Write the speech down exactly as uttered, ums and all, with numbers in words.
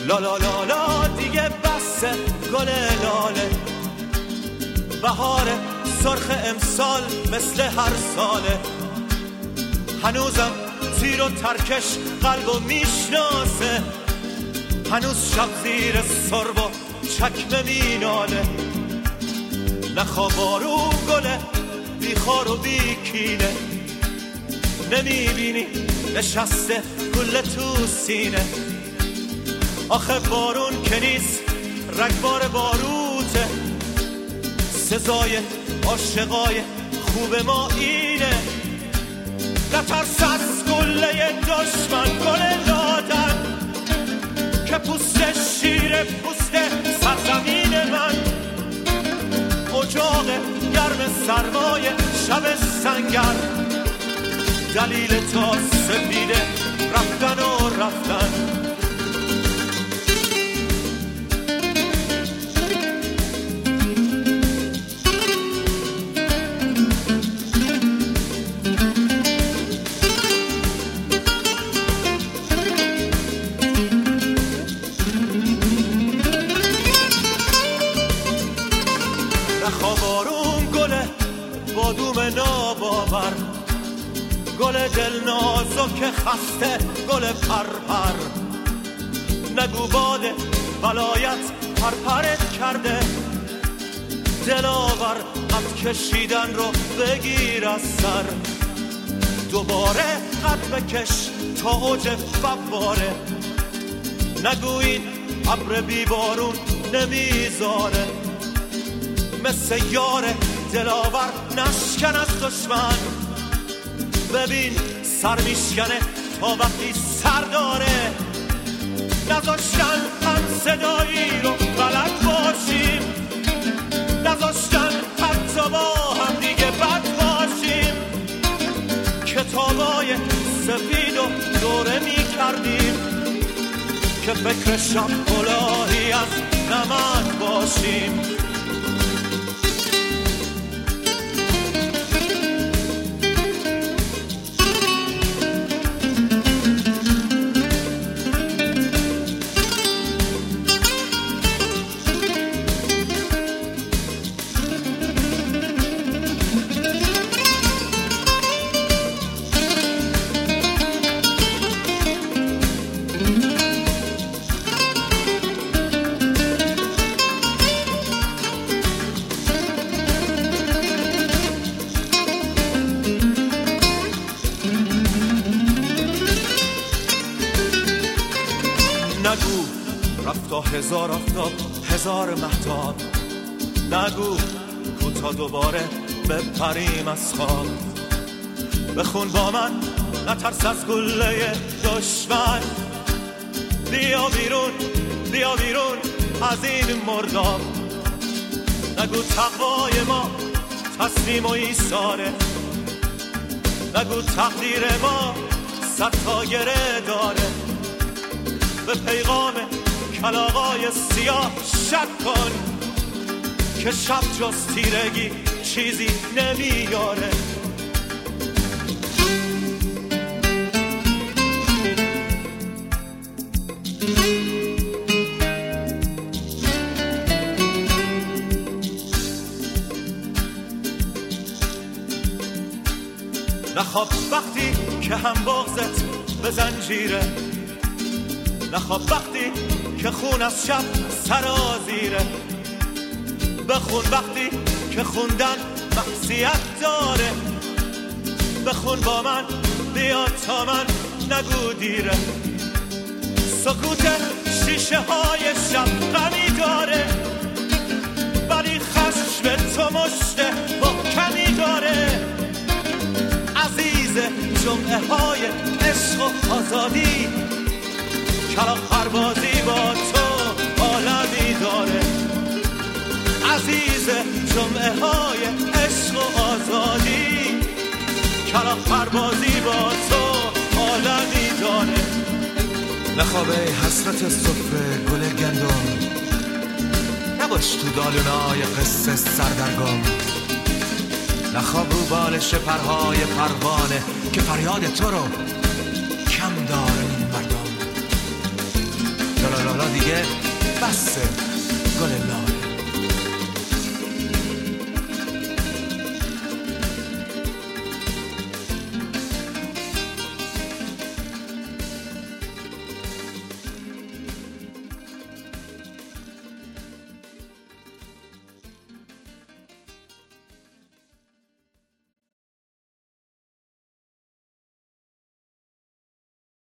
لا لا لا لا دیگه بسه گل لاله، بهار سرخ امسال مثل هر ساله. هنوزم تیر و ترکش قلبو میشناسه، هنوز شب زیر سرب و چکمه میناله. نخواه بارون گله بی خار و بی کینه، نمیبینی نشسته گل تو سینه. آخه بارون که نیست رگبار باروته، سزای عاشقای خوب ما اینه. نترس از گله دشمن گل دادن، که پوست شیر پوست سرزمین من. اجاق گرم سرمای شب سنگر، دلیل تا سپیده رفتن و رفتن. نخوابارون گله بادوم ناباور، گل دل نازک خسته گل پرپر. نگو باد ولایت پرپرت کرده، دلاور قد کشیدن رو بگیر از سر. دوباره قد بکش تا اوج فواره، نگو این ابر بی بارون نمیذاره. مثل یار دلاور نشکن از دشمن، ببین سر میشکنه تا وقتی سر داره. نذاشتن هم صدایی رو بلد باشیم، نذاشتن حتی با هم دیگه بد باشیم. کتابای سفید و دوره میکردیم، که فکر شب کلاهی از نمک باشیم. نگو رفتا هزار آفتاب هزار مهتاب، نگو کوتا دوباره بپریم از خواب. بخون با من نترس از گله دشمن، بیا بیرون بیا بیرون از این مرداب. نگو تقوای ما تسلیم و ایثاره، نگو تقدیر ما صد تا گره داره. به پیغام کلاغای سیاه شک کن، که شب جز تیرگی چیزی نمیاره. نخواب وقتی که هم بغضت به زنجیره، نخواب وقتی که خون از شب سرازیره. بخون وقتی که خوندن معصیت داره، بخون با من بیا تا من نگو دیره. سکوت شیشه های شب غمی داره، ولی خشم تو مشت محکمی داره. عزیز جمعه های عشق و آزادی، کلاغ پروازی با تو عالمی داره. عزیز جمعه های عشق و آزادی، کلاغ پروازی با تو عالمی داره. نخوابه حسرت صفر گل گندم، نباش تو دالونای قصه سردرگم. نخواب رو بالش پرهای پروانه، که فریاد تو رو کم داره این مردم. لالالا دیگه بسه گل لاله.